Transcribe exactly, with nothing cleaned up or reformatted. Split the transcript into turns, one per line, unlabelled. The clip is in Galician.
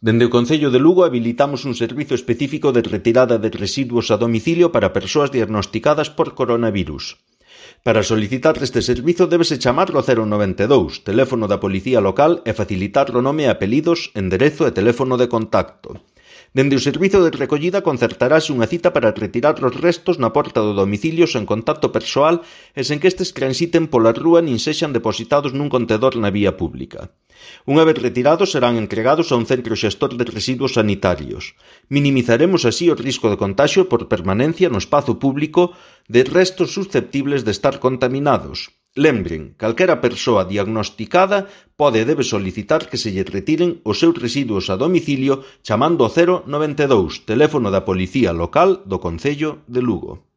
Dende o Concello de Lugo habilitamos un servizo específico de retirada de residuos a domicilio para persoas diagnosticadas por coronavirus. Para solicitar este servizo débese chamar ao cero noventa e dous, teléfono da Policía Local, e facilitar o nome e apelidos, enderezo e teléfono de contacto. Dende o servizo de recollida concertarase unha cita para retirar os restos na porta do domicilio sen contacto persoal e sen que estes transiten pola rúa nin sexan depositados nun contedor na vía pública. Unha vez retirados serán entregados a un centro xestor de residuos sanitarios. Minimizaremos así o risco de contagio por permanencia no espazo público de restos susceptibles de estar contaminados. Lembren, calquera persoa diagnosticada pode e debe solicitar que se lle retiren os seus residuos a domicilio chamando ao cero noventa e dous, teléfono da Policía Local do Concello de Lugo.